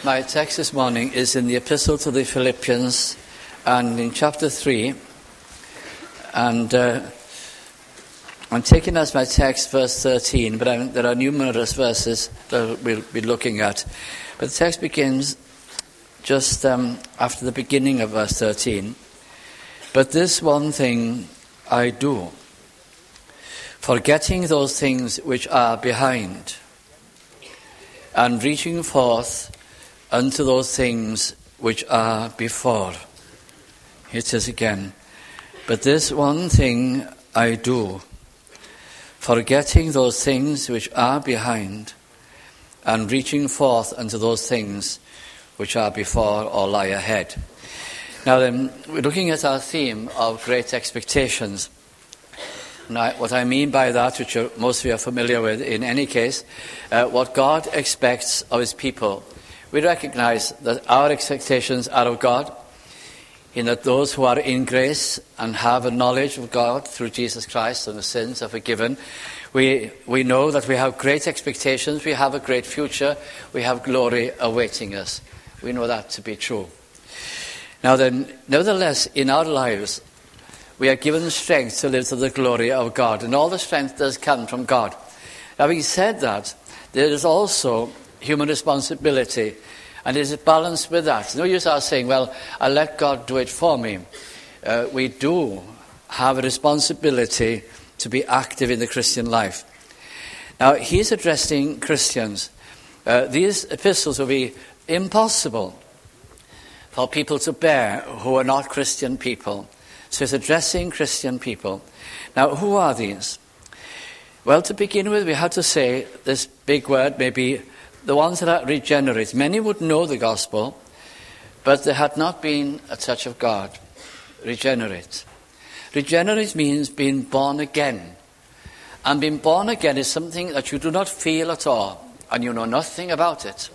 My text this morning is in the Epistle to the Philippians and in chapter 3. And I'm taking as my text verse 13, but there are numerous verses that we'll be looking at. But the text begins just after the beginning of verse 13. But this one thing I do, forgetting those things which are behind, and reaching forth unto those things which are before. Here it is again. But this one thing I do, forgetting those things which are behind, and reaching forth unto those things which are before or lie ahead. Now then, we're looking at our theme of great expectations. Now, what I mean by that, which most of you are familiar with in any case, what God expects of his people. We recognize that our expectations are of God, in that those who are in grace and have a knowledge of God through Jesus Christ and the sins are forgiven, we know that we have great expectations, we have a great future, we have glory awaiting us. We know that to be true. Now then, nevertheless, in our lives, we are given strength to live to the glory of God, and all the strength does come from God. Having said that, there is also human responsibility, and there's a balance with that. No use our saying, well, I'll let God do it for me. We do have a responsibility to be active in the Christian life. Now, he's addressing Christians. These epistles will be impossible for people to bear who are not Christian people. So he's addressing Christian people. Now, who are these? Well, to begin with, we have to say this big word, maybe the ones that are regenerate. Many would know the gospel, but there had not been a touch of God. Regenerate. Regenerate means being born again. And being born again is something that you do not feel at all, and you know nothing about it.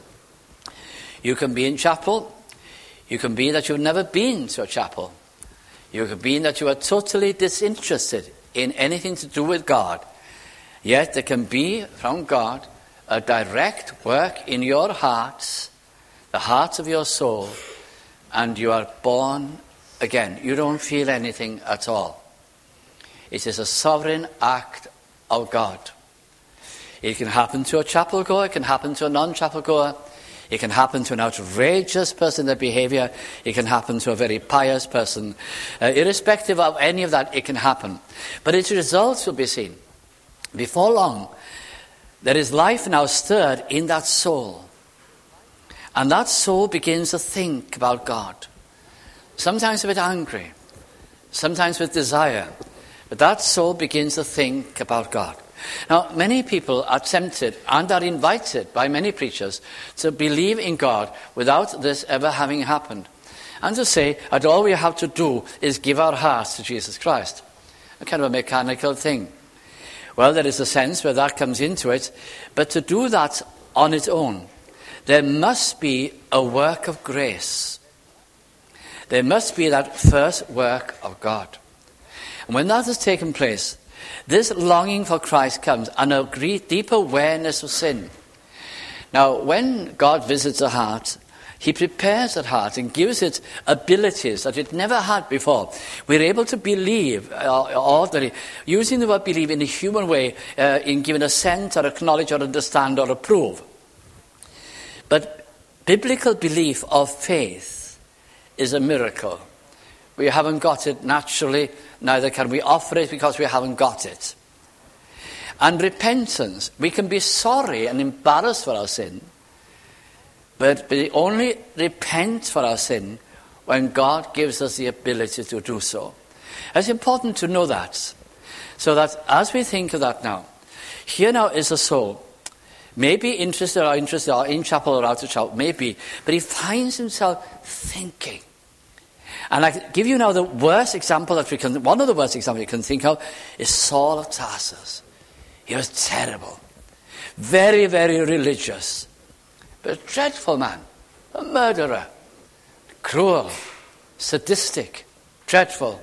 You can be in chapel. You can be that you've never been to a chapel. You can be that you are totally disinterested in anything to do with God. Yet there can be from God a direct work in your hearts, the heart of your soul, and you are born again. You don't feel anything at all. It is a sovereign act of God. It can happen to a chapel goer, it can happen to a non-chapel goer, it can happen to an outrageous person in their behavior, it can happen to a very pious person. Irrespective of any of that, it can happen. But its results will be seen. Before long, there is life now stirred in that soul. And that soul begins to think about God. Sometimes a bit angry, sometimes with desire. But that soul begins to think about God. Now, many people are tempted and are invited by many preachers to believe in God without this ever having happened. And to say that all we have to do is give our hearts to Jesus Christ. A kind of a mechanical thing. Well, there is a sense where that comes into it, but to do that on its own, there must be a work of grace. There must be that first work of God. And when that has taken place, this longing for Christ comes and a deep awareness of sin. Now, when God visits a heart, he prepares that heart and gives it abilities that it never had before. We're able to believe, using the word believe in a human way, in giving assent or acknowledge or understand or approve. But biblical belief of faith is a miracle. We haven't got it naturally, neither can we offer it because we haven't got it. And repentance, we can be sorry and embarrassed for our sin, but we only repent for our sin when God gives us the ability to do so. It's important to know that, so that as we think of that now, here now is a soul, maybe interested or in chapel or out of chapel, maybe, but he finds himself thinking. And I give you now the worst example one of the worst examples you can think of is Saul of Tarsus. He was terrible. Very, very religious. But a dreadful man. A murderer. Cruel. Sadistic. Dreadful.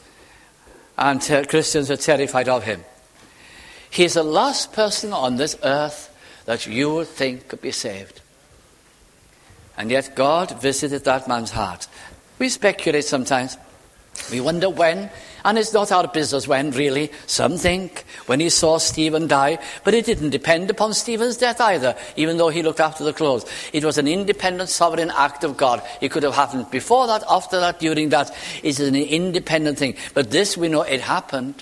And Christians are terrified of him. He is the last person on this earth that you would think could be saved. And yet God visited that man's heart. We speculate sometimes. We wonder when, and it's not our business when, really. Some think when he saw Stephen die, but it didn't depend upon Stephen's death either, even though he looked after the clothes. It was an independent, sovereign act of God. It could have happened before that, after that, during that. It's an independent thing. But this, we know it happened,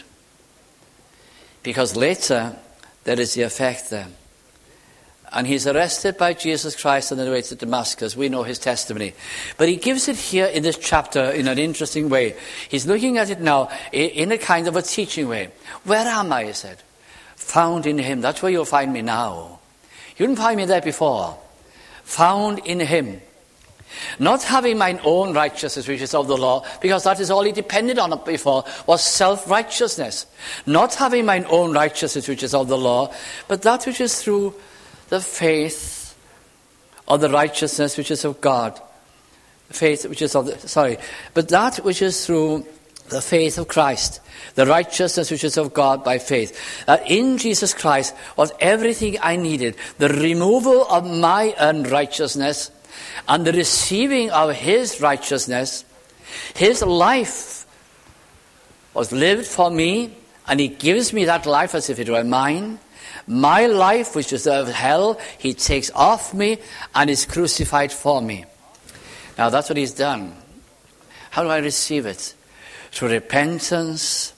because later there is the effect there. And he's arrested by Jesus Christ on the way to Damascus. We know his testimony. But he gives it here in this chapter in an interesting way. He's looking at it now in a kind of a teaching way. Where am I, he said? Found in him. That's where you'll find me now. You didn't find me there before. Found in him. Not having mine own righteousness, which is of the law, because that is all he depended on before, was self-righteousness. Not having mine own righteousness, which is of the law, but that which is through the faith or the righteousness which is of God. Faith which is but that which is through the faith of Christ. The righteousness which is of God by faith. That in Jesus Christ was everything I needed. The removal of my unrighteousness and the receiving of his righteousness. His life was lived for me, and he gives me that life as if it were mine. My life, which deserves hell, he takes off me and is crucified for me. Now that's what he's done. How do I receive it? Through repentance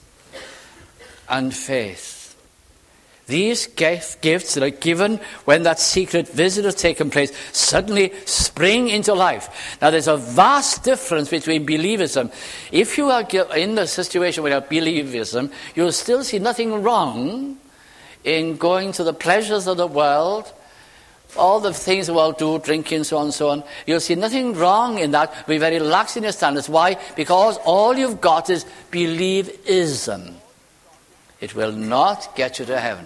and faith. These gifts that are given when that secret visit has taken place suddenly spring into life. Now there's a vast difference between believism. If you are in the situation where you have believism, you'll still see nothing wrong in going to the pleasures of the world, all the things the world do, drinking, so on and so on. You'll see nothing wrong in that. Be very lax in your standards. Why? Because all you've got is believism. It will not get you to heaven.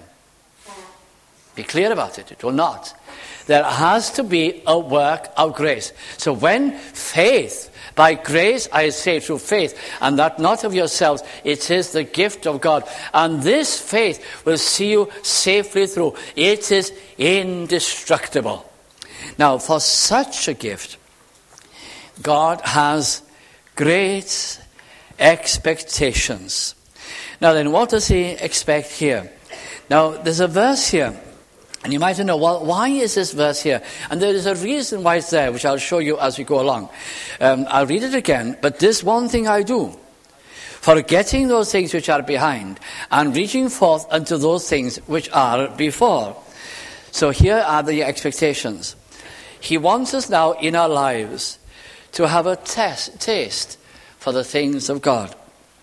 Be clear about it. It will not. There has to be a work of grace. So when faith, by grace I say through faith, and that not of yourselves, it is the gift of God. And this faith will see you safely through. It is indestructible. Now, for such a gift, God has great expectations. Now then, what does he expect here? Now, there's a verse here. And you might know, well, why is this verse here? And there is a reason why it's there, which I'll show you as we go along. I'll read it again. But this one thing I do, forgetting those things which are behind, and reaching forth unto those things which are before. So here are the expectations. He wants us now in our lives to have a taste for the things of God.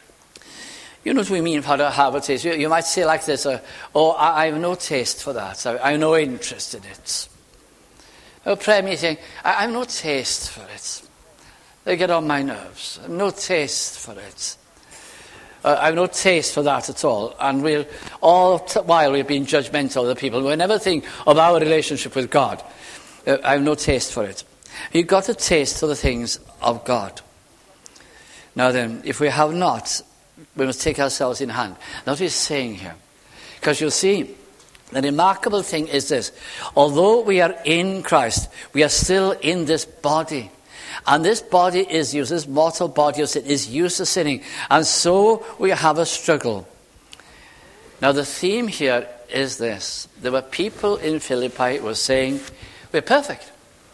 You know what we mean by have a taste? You might say like this, I have no taste for that. I have no interest in it. A prayer meeting, I have no taste for it. They get on my nerves. I have no taste for it. I have no taste for that at all. And we'll all while we're being judgmental of the people. We'll never think of our relationship with God. I have no taste for it. You've got a taste for the things of God. Now then, if we have not, we must take ourselves in hand. That's what he's saying here. Because you'll see, the remarkable thing is this. Although we are in Christ, we are still in this body. And this body is used, this mortal body of sin is used to sinning. And so we have a struggle. Now the theme here is this. There were people in Philippi who were saying, we're perfect.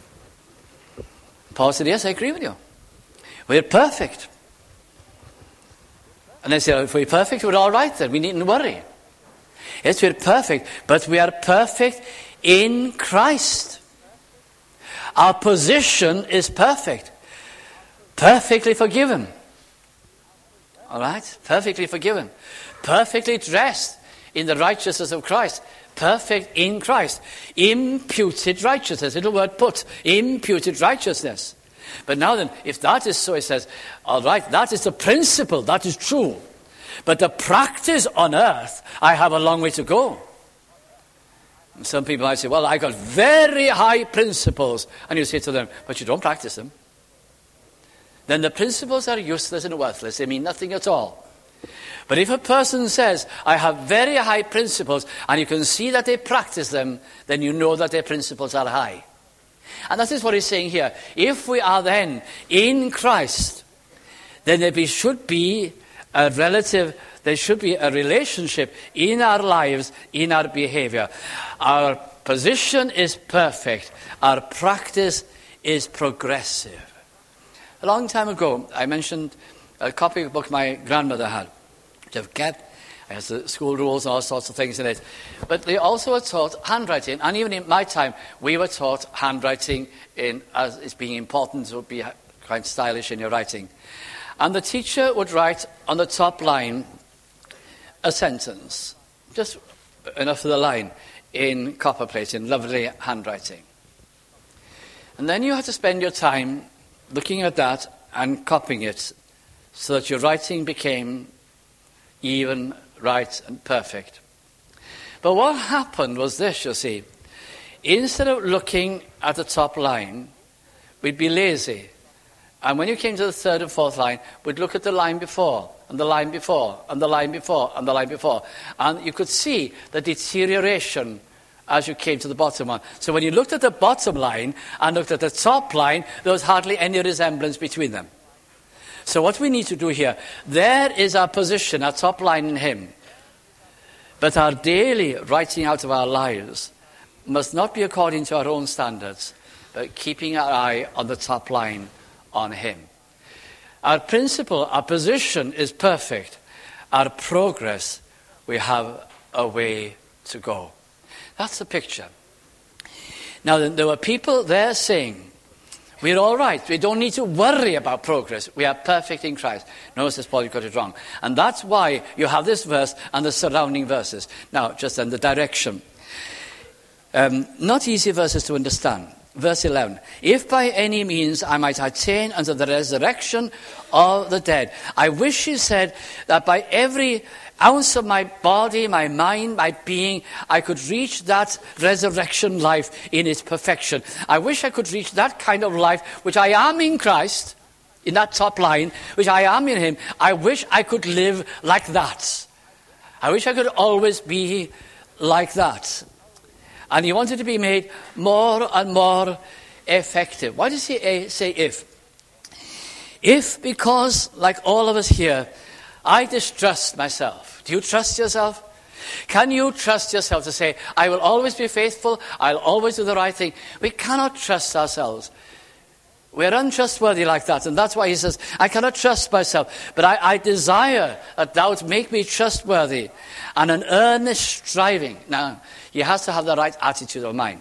Paul said, yes, I agree with you. We're perfect. And they say, if we're perfect, we're all right then. We needn't worry. Yes, we're perfect, but we are perfect in Christ. Our position is perfect. Perfectly forgiven. All right? Perfectly forgiven. Perfectly dressed in the righteousness of Christ. Perfect in Christ. Imputed righteousness. Little word put. Imputed righteousness. But now then, if that is so, it says, all right, that is the principle, that is true. But the practice on earth, I have a long way to go. And some people might say, well, I got very high principles. And you say to them, but you don't practice them. Then the principles are useless and worthless. They mean nothing at all. But if a person says, I have very high principles, and you can see that they practice them, then you know that their principles are high. And that is what he's saying here. If we are then in Christ, then there should be a relationship in our lives, in our behavior. Our position is perfect. Our practice is progressive. A long time ago, I mentioned a copy of a book my grandmother had, which I've kept. It has the school rules and all sorts of things in it. But they also were taught handwriting. And even in my time, we were taught handwriting as it's being important to be quite stylish in your writing. And the teacher would write on the top line a sentence, just enough of the line, in copperplate, in lovely handwriting. And then you had to spend your time looking at that and copying it so that your writing became even, right, and perfect. But what happened was this, you see. Instead of looking at the top line, we'd be lazy. And when you came to the third and fourth line, we'd look at the line before, and the line before, and the line before, and the line before. And you could see the deterioration as you came to the bottom one. So when you looked at the bottom line and looked at the top line, there was hardly any resemblance between them. So what we need to do here, there is our position, our top line in him. But our daily writing out of our lives must not be according to our own standards, but keeping our eye on the top line on him. Our principle, our position is perfect. Our progress, we have a way to go. That's the picture. Now, there were people there saying, we're all right. We don't need to worry about progress. We are perfect in Christ. No, says Paul, you got it wrong. And that's why you have this verse and the surrounding verses. Now, just in the direction. Not easy verses to understand. Verse 11. If by any means I might attain unto the resurrection of the dead. I wish he said that by every ounce of my body, my mind, my being, I could reach that resurrection life in its perfection. I wish I could reach that kind of life which I am in Christ, in that top line, which I am in him. I wish I could live like that. I wish I could always be like that. And he wanted to be made more and more effective. Why does he say if? If, because, like all of us here, I distrust myself. Do you trust yourself? Can you trust yourself to say, I will always be faithful, I'll always do the right thing? We cannot trust ourselves. We're untrustworthy like that. And that's why he says, I cannot trust myself. But I desire that thou would make me trustworthy. And an earnest striving. Now, he has to have the right attitude of mind.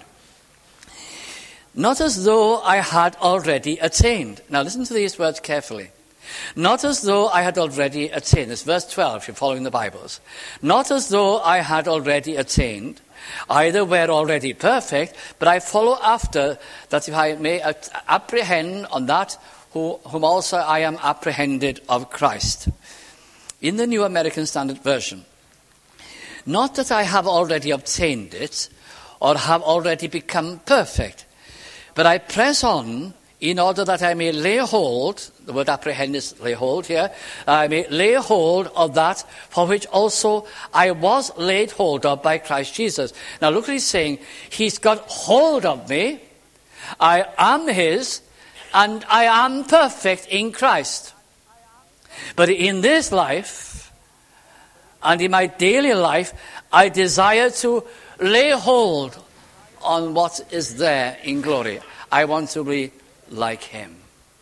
Not as though I had already attained. Now, listen to these words carefully. Not as though I had already attained. It's verse 12, if you're following the Bibles. Not as though I had already attained, either were already perfect, but I follow after, that if I may apprehend on that whom also I am apprehended of Christ. In the New American Standard Version. Not that I have already obtained it, or have already become perfect, but I press on, in order that I may lay hold, the word apprehend is lay hold here, I may lay hold of that for which also I was laid hold of by Christ Jesus. Now look what he's saying. He's got hold of me, I am his, and I am perfect in Christ. But in this life, and in my daily life, I desire to lay hold on what is there in glory. I want to be like him.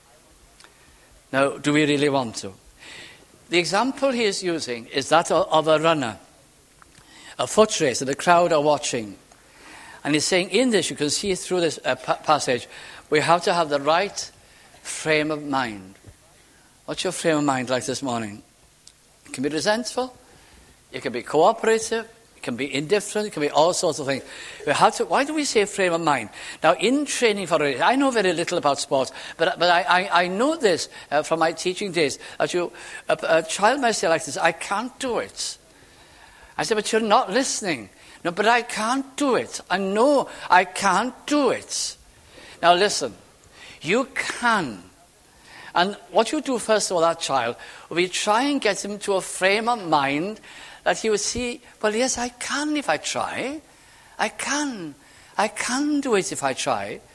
Now, do we really want to? The example he is using is that of a runner, a foot race, and the crowd are watching. And he's saying in this, you can see through this passage, we have to have the right frame of mind. What's your frame of mind like this morning? It can be resentful, it can be cooperative, it can be indifferent, it can be all sorts of things. We have to. Why do we say frame of mind? Now, in training for a race, I know very little about sports, but I know this from my teaching days. That a child might say like this, I can't do it. I say, but you're not listening. No, but I can't do it. I know I can't do it. Now listen, you can. And what you do first of all, that child, will be try and get him to a frame of mind that he would see, well, yes, I can if I try. I can do it if I try.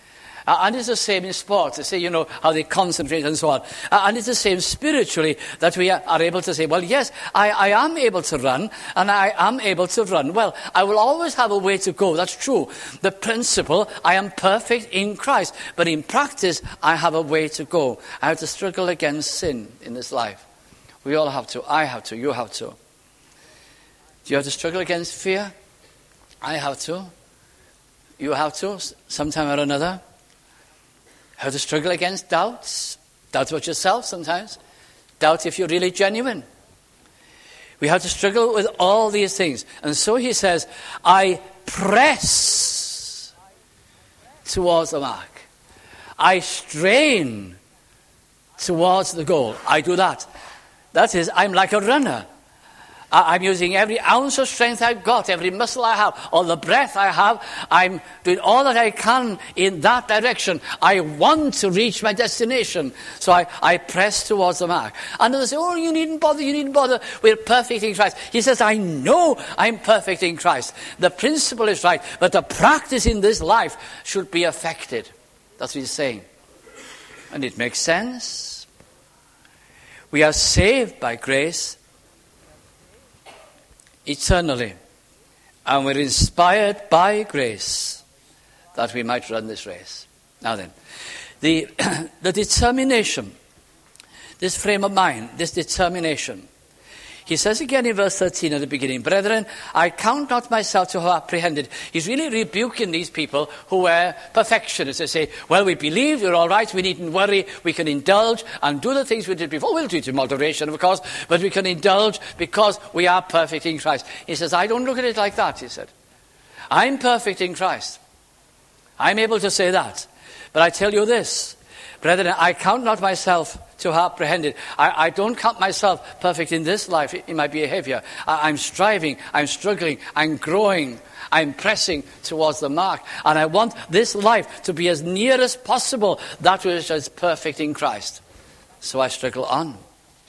And it's the same in sports. They say, how they concentrate and so on. And it's the same spiritually, that we are able to say, well, yes, I am able to run, and I am able to run. Well, I will always have a way to go. That's true. The principle, I am perfect in Christ. But in practice, I have a way to go. I have to struggle against sin in this life. We all have to. I have to. You have to. Do you have to struggle against fear? I have to. You have to, sometime or another. How to struggle against doubts. Doubt about yourself sometimes. Doubt if you're really genuine. We have to struggle with all these things. And so he says, I press towards the mark. I strain towards the goal. I do that. That is, I'm like a runner. I'm using every ounce of strength I've got, every muscle I have, all the breath I have. I'm doing all that I can in that direction. I want to reach my destination. So I press towards the mark. And others say, you needn't bother. We're perfect in Christ. He says, I know I'm perfect in Christ. The principle is right, but the practice in this life should be affected. That's what he's saying. And it makes sense. We are saved by grace eternally. And we're inspired by grace that we might run this race. Now then, the determination, this frame of mind, this determination. He says again in verse 13 at the beginning, brethren, I count not myself to have apprehended. He's really rebuking these people who were perfectionists. They say, well, we believe, we're all right, we needn't worry, we can indulge and do the things we did before. We'll do it in moderation, of course, but we can indulge because we are perfect in Christ. He says, I don't look at it like that, he said. I'm perfect in Christ. I'm able to say that. But I tell you this, brethren, I count not myself to have apprehended. I don't count myself perfect in this life, in my behavior. I'm striving, I'm struggling, I'm growing, I'm pressing towards the mark. And I want this life to be as near as possible that which is perfect in Christ. So I struggle on.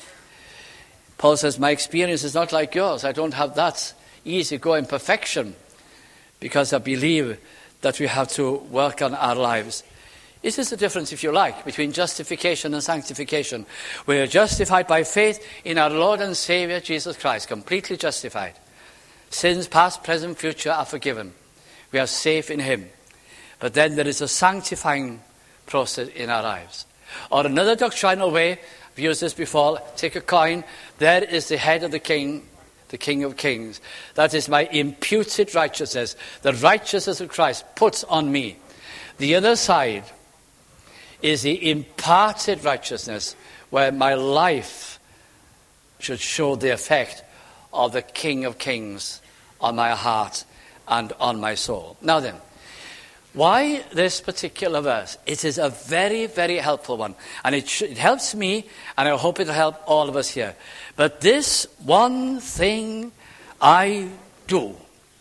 Paul says, my experience is not like yours. I don't have that easy-going perfection, because I believe that we have to work on our lives. This is the difference, if you like, between justification and sanctification. We are justified by faith in our Lord and Savior, Jesus Christ, completely justified. Sins past, present, future are forgiven. We are safe in him. But then there is a sanctifying process in our lives. Or another doctrinal way, I've used this before, take a coin, there is the head of the King of Kings. That is my imputed righteousness, the righteousness of Christ puts on me. The other side is the imparted righteousness, where my life should show the effect of the King of Kings on my heart and on my soul. Now then, why this particular verse? It is a very, very helpful one. And it helps me, and I hope it will help all of us here. But this one thing I do,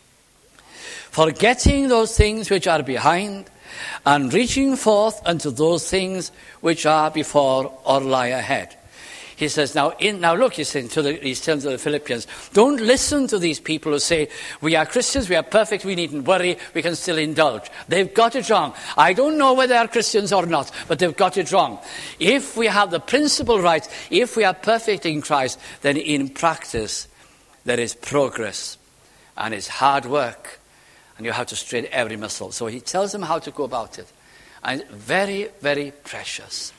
forgetting those things which are behind, and reaching forth unto those things which are before or lie ahead. He says, now look, he's telling to the Philippians, don't listen to these people who say, we are Christians, we are perfect, we needn't worry, we can still indulge. They've got it wrong. I don't know whether they are Christians or not, but they've got it wrong. If we have the principle right, if we are perfect in Christ, then in practice there is progress, and it's hard work. And you have to strain every muscle. So he tells them how to go about it. And it's very, very precious.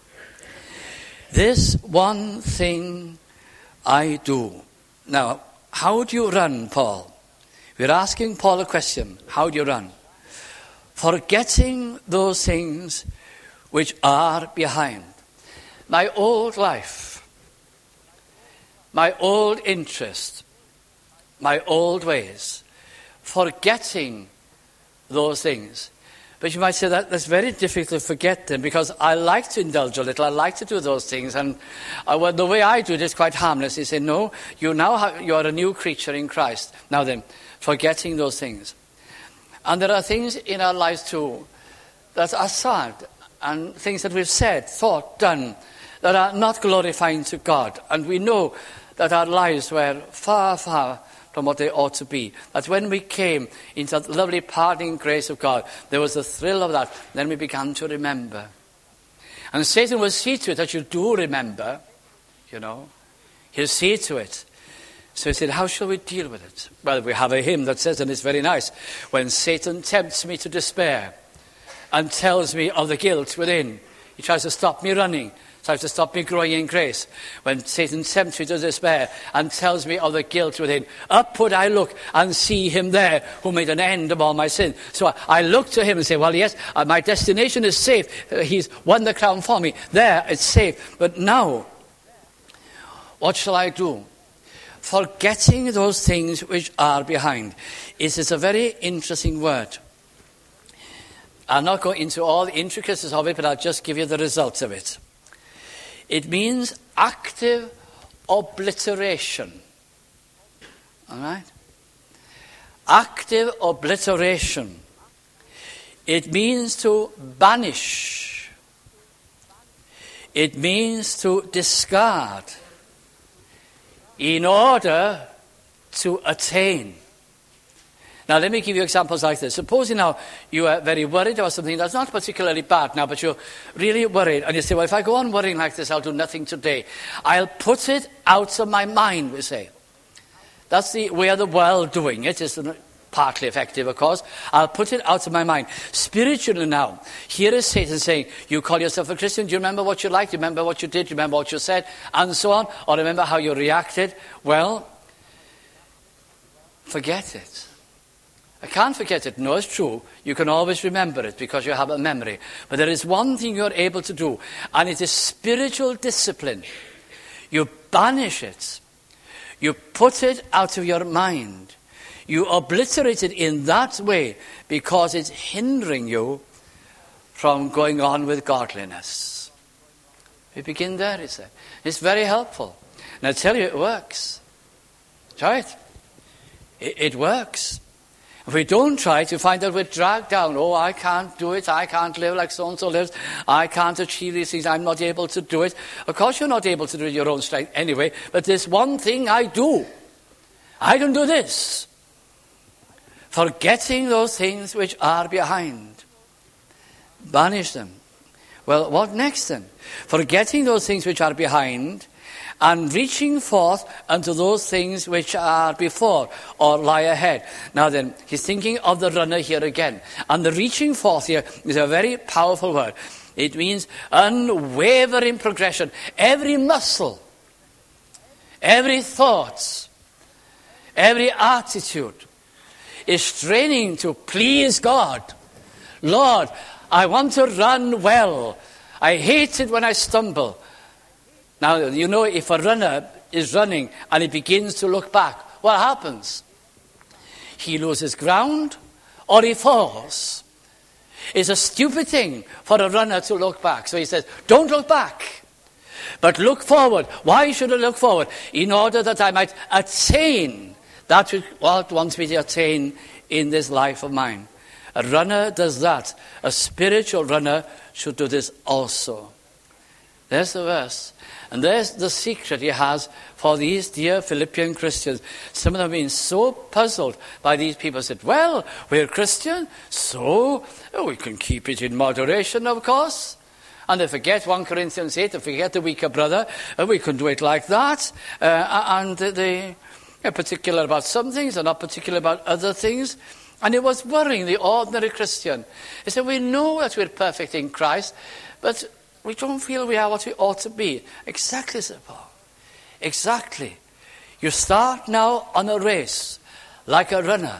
This one thing I do. Now, how do you run, Paul? We're asking Paul a question. How do you run? Forgetting those things which are behind. My old life, my old interest, my old ways. Forgetting those things. But you might say that's very difficult to forget them, because I like to indulge a little. I like to do those things. And the way I do it is quite harmless. He said, no, you are a new creature in Christ. Now then, forgetting those things. And there are things in our lives too that are sad, and things that we've said, thought, done, that are not glorifying to God. And we know that our lives were far, far from what they ought to be. That when we came into that lovely pardoning grace of God, there was a thrill of that. Then we began to remember. And Satan will see to it that you do remember, you know. He'll see to it. So he said, how shall we deal with it? Well, we have a hymn that says, and it's very nice, when Satan tempts me to despair and tells me of the guilt within. He tries to stop me running, tries to stop me growing in grace. When Satan tempts me to despair and tells me of the guilt within, up would I look and see him there who made an end of all my sin. So I look to him and say, well, yes, my destination is safe. He's won the crown for me. There, it's safe. But now, what shall I do? Forgetting those things which are behind. It is a very interesting word. I'll not go into all the intricacies of it, but I'll just give you the results of it. It means active obliteration. All right? Active obliteration. It means to banish. It means to discard in order to attain. Now, let me give you examples like this. Supposing now you are very worried about something that's not particularly bad now, but you're really worried. And you say, well, if I go on worrying like this, I'll do nothing today. I'll put it out of my mind, we say. That's the way of the world doing it. It's partly effective, of course. I'll put it out of my mind. Spiritually now, here is Satan saying, you call yourself a Christian. Do you remember what you liked? Do you remember what you did? Do you remember what you said? And so on. Or remember how you reacted? Well, forget it. I can't forget it. No, it's true. You can always remember it because you have a memory. But there is one thing you're able to do, and it is spiritual discipline. You banish it. You put it out of your mind. You obliterate it in that way because it's hindering you from going on with godliness. We begin there, he said. It's very helpful. And I tell you, it works. Try it. It works. If we don't try it, you find that we're dragged down. Oh, I can't do it. I can't live like so-and-so lives. I can't achieve these things. I'm not able to do it. Of course you're not able to do it your own strength anyway. But there's one thing I do. I can do this. Forgetting those things which are behind. Banish them. Well, what next then? Forgetting those things which are behind and reaching forth unto those things which are before or lie ahead. Now then, he's thinking of the runner here again. And the reaching forth here is a very powerful word. It means unwavering progression. Every muscle, every thought, every attitude is straining to please God. Lord, I want to run well. I hate it when I stumble. Now, you know, if a runner is running and he begins to look back, what happens? He loses ground or he falls. It's a stupid thing for a runner to look back. So he says, don't look back, but look forward. Why should I look forward? In order that I might attain that which God wants me to attain in this life of mine. A runner does that. A spiritual runner should do this also. There's the verse. And there's the secret he has for these dear Philippian Christians. Some of them have been so puzzled by these people. Said, well, we're Christian, so we can keep it in moderation, of course. And they forget 1 Corinthians 8, they forget the weaker brother. We can do it like that. And they are particular about some things, they're not particular about other things. And it was worrying the ordinary Christian. He said, we know that we're perfect in Christ, but we don't feel we are what we ought to be. Exactly, Sir Paul. Exactly. You start now on a race, like a runner,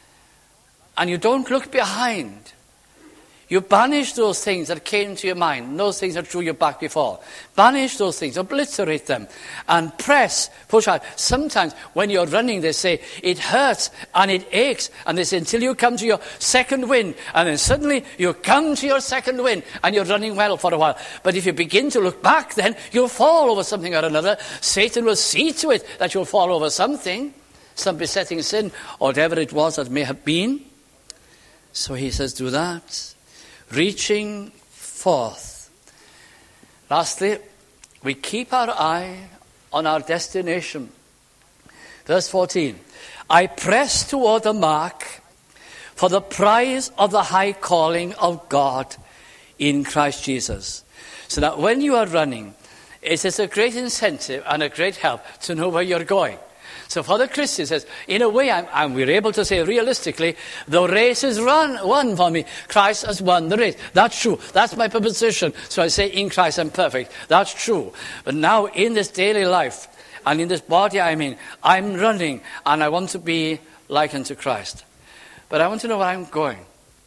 and you don't look behind. You banish those things that came to your mind, those things that drew you back before. Banish those things, obliterate them, and press, push out. Sometimes when you're running, they say, it hurts and it aches. And they say, until you come to your second wind. And then suddenly you come to your second wind and you're running well for a while. But if you begin to look back, then you'll fall over something or another. Satan will see to it that you'll fall over something, some besetting sin, or whatever it was that may have been. So he says, do that. Reaching forth. Lastly, we keep our eye on our destination. Verse 14. I press toward the mark for the prize of the high calling of God in Christ Jesus. So that when you are running, it is a great incentive and a great help to know where you're going. So for the Christian, it says, in a way, we're able to say realistically, the race is won for me. Christ has won the race. That's true. That's my proposition. So I say, in Christ I'm perfect. That's true. But now in this daily life, and in this body I'm in, I'm running, and I want to be like unto Christ. But I want to know where I'm going.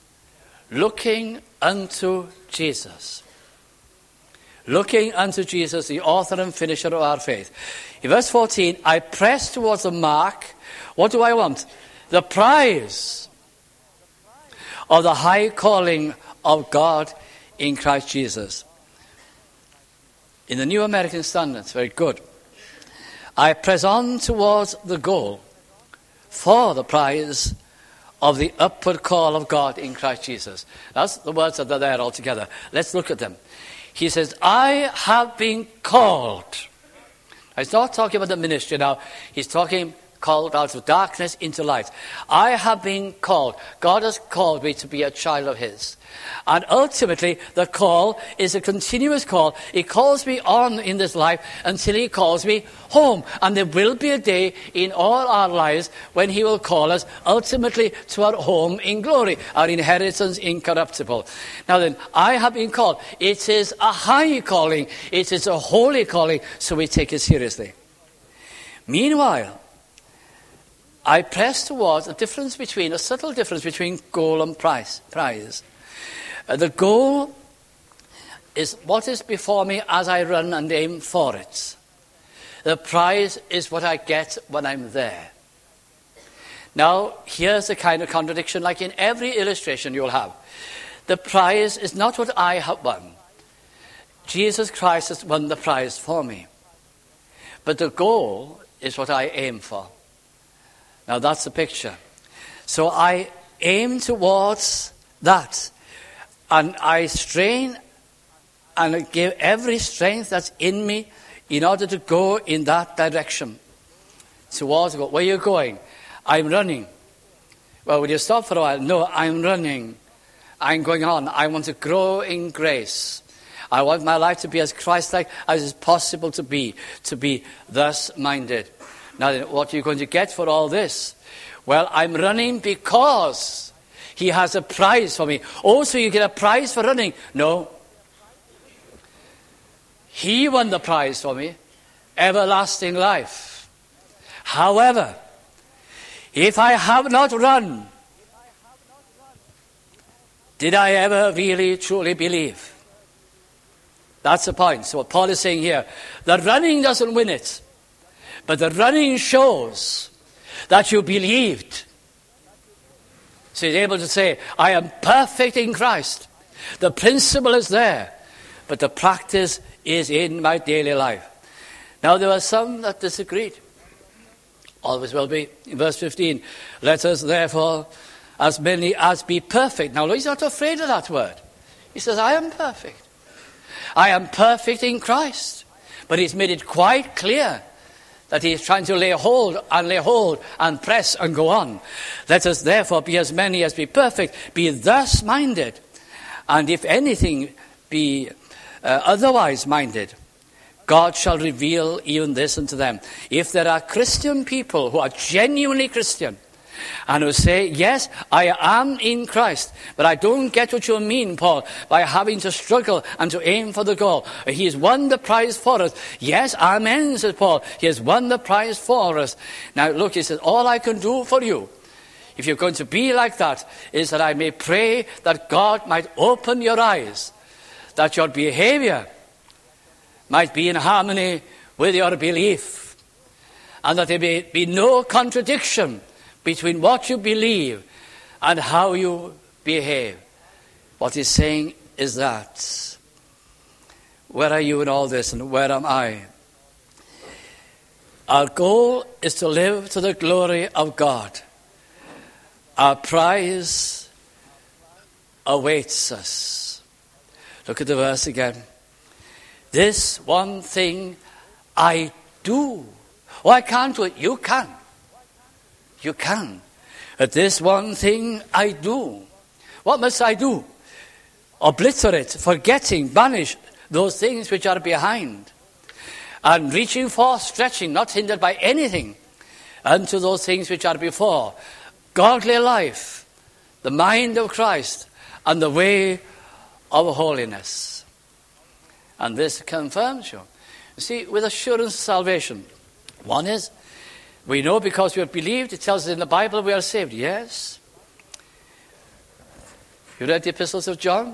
Looking unto Jesus. Looking unto Jesus, the author and finisher of our faith. In verse 14, I press towards the mark. What do I want? The prize of the high calling of God in Christ Jesus. In the New American Standard, it's very good. I press on towards the goal for the prize of the upward call of God in Christ Jesus. That's the words that are there all together. Let's look at them. He says, I have been called. He's not talking about the ministry now. He's talking called out of darkness into light. I have been called. God has called me to be a child of his. And ultimately, the call is a continuous call. He calls me on in this life until he calls me home. And there will be a day in all our lives when he will call us ultimately to our home in glory, our inheritance incorruptible. Now then, I have been called. It is a high calling. It is a holy calling, so we take it seriously. Meanwhile, I press towards a subtle difference between goal and prize. The goal is what is before me as I run and aim for it. The prize is what I get when I'm there. Now, here's the kind of contradiction, like in every illustration you'll have. The prize is not what I have won. Jesus Christ has won the prize for me. But the goal is what I aim for. Now that's the picture. So I aim towards that. And I strain and give every strength that's in me in order to go in that direction. Towards God. Where are you going? I'm running. Well, will you stop for a while? No, I'm running. I'm going on. I want to grow in grace. I want my life to be as Christ-like as is possible to be thus minded. Now, what are you going to get for all this? Well, I'm running because he has a prize for me. Oh, so you get a prize for running? No. He won the prize for me, everlasting life. However, if I have not run, did I ever really, truly believe? That's the point. So what Paul is saying here, the running doesn't win it. But the running shows that you believed. So he's able to say, I am perfect in Christ. The principle is there, but the practice is in my daily life. Now there are some that disagreed. Always will be. In verse 15, let us therefore, as many as be perfect. Now he's not afraid of that word. He says, I am perfect. I am perfect in Christ. But he's made it quite clear that he is trying to lay hold and press and go on. Let us therefore be as many as be perfect, be thus minded. And if anything be otherwise minded, God shall reveal even this unto them. If there are Christian people who are genuinely Christian and who say, yes, I am in Christ, but I don't get what you mean, Paul, by having to struggle and to aim for the goal. He has won the prize for us. Yes, amen, says Paul. He has won the prize for us. Now look, he says, all I can do for you, if you're going to be like that, is that I may pray that God might open your eyes, that your behavior might be in harmony with your belief, and that there may be no contradiction between what you believe and how you behave. What he's saying is that, where are you in all this and where am I? Our goal is to live to the glory of God. Our prize awaits us. Look at the verse again. This one thing I do. Oh, I can't do it. You can. You can. But this one thing I do. What must I do? Obliterate, forgetting, banish those things which are behind. And reaching forth, stretching, not hindered by anything, unto those things which are before. Godly life, the mind of Christ, and the way of holiness. And this confirms you. You see, with assurance of salvation, one is, we know because we have believed, it tells us in the Bible we are saved. Yes. You read the epistles of John?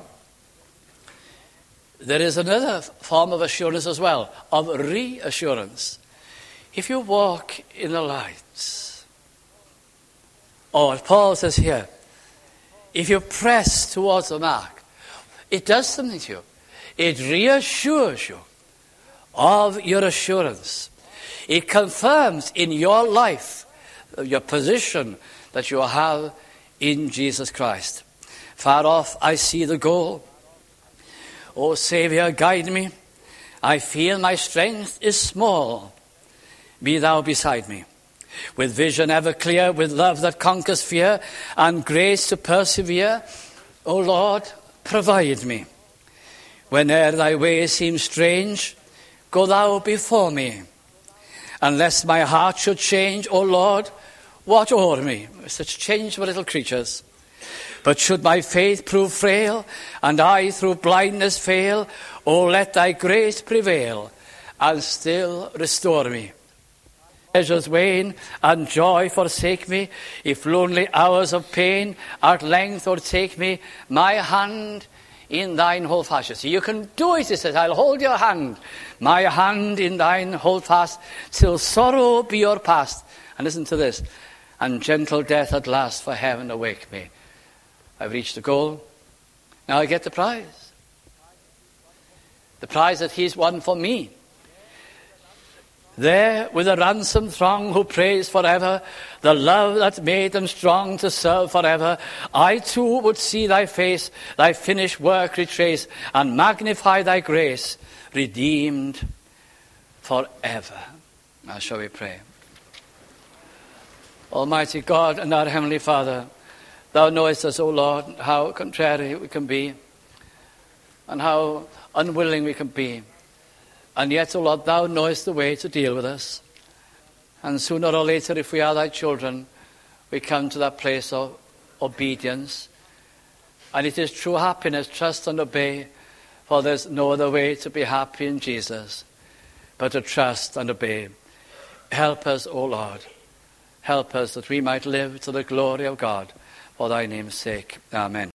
There is another form of assurance as well, of reassurance. If you walk in the light, or as Paul says here, if you press towards the mark, it does something to you. It reassures you of your assurance. It confirms in your life your position that you have in Jesus Christ. Far off I see the goal. O Saviour, guide me. I feel my strength is small. Be thou beside me. With vision ever clear, with love that conquers fear, and grace to persevere, O Lord, provide me. Whene'er thy ways seem strange, go thou before me. Unless my heart should change, O Lord, watch o'er me. Such changeable little creatures. But should my faith prove frail, and I through blindness fail, O let thy grace prevail, and still restore me. Pleasures wane, and joy forsake me, if lonely hours of pain at length o'ertake me, my hand in thine hold fast. You see, you can do it, he says, I'll hold your hand. My hand in thine hold fast, till sorrow be your past. And listen to this. And gentle death at last for heaven awake me. I've reached the goal. Now I get the prize. The prize that he's won for me. There with a ransomed throng who praise forever the love that made them strong to serve forever, I too would see thy face, thy finished work retrace, and magnify thy grace, redeemed forever. Now shall we pray? Almighty God and our Heavenly Father, thou knowest us, O Lord, how contrary we can be, and how unwilling we can be. And yet, O Lord, thou knowest the way to deal with us. And sooner or later, if we are thy children, we come to that place of obedience. And it is true happiness, trust and obey, for there's no other way to be happy in Jesus but to trust and obey. Help us, O Lord. Help us that we might live to the glory of God, for thy name's sake. Amen.